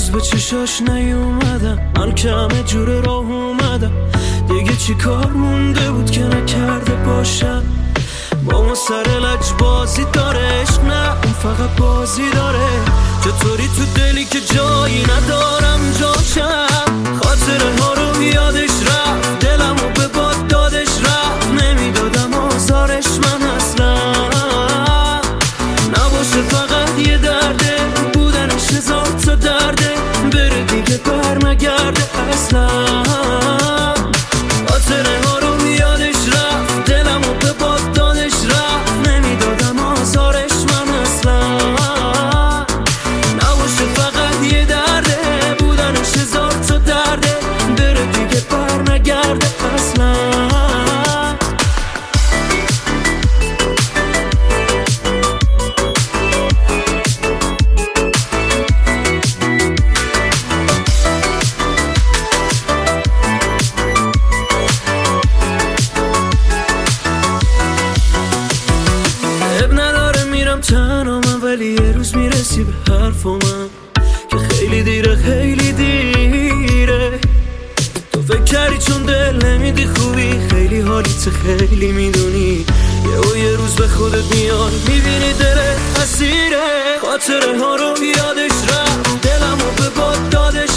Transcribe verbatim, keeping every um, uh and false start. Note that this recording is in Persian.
هنوز به چشاش نیومدم، من که همه جور راه اومدم. دیگه چی کار مونده بود که نکرده باشم. با ما سر لج بازی داره، عشق نه اون فقط بازی داره. چطوری تو دلی که جایی ندارم جاشم. خاطره ها رو یادش رفت، دلم رو به باد دادش رفت. نمیدادم آزارش من اصلا نباشه، فقط یه درده بودنش هزار تا درده. بره دیگه بر نگرده اصلا. خاطره ها رو یادش رفت، دلم رو به باد دادش رفت. نمیدادم آزارش من اصلا نباشه، فقط یه درده بودنش هزار تا درده. بره دیگه بر نگرده اصلا. تنها من ولی یه روز میرسی به حرف من که خیلی دیره خیلی دیره. تو فکر کردی چون دل نمیدی خوبی، خیلی حالیت خیلی میدونی. یه و یه روز به خودت میاد میبینی دلت اسیره. خاطره ها رو یادش رفت، دلم رو به باد دادش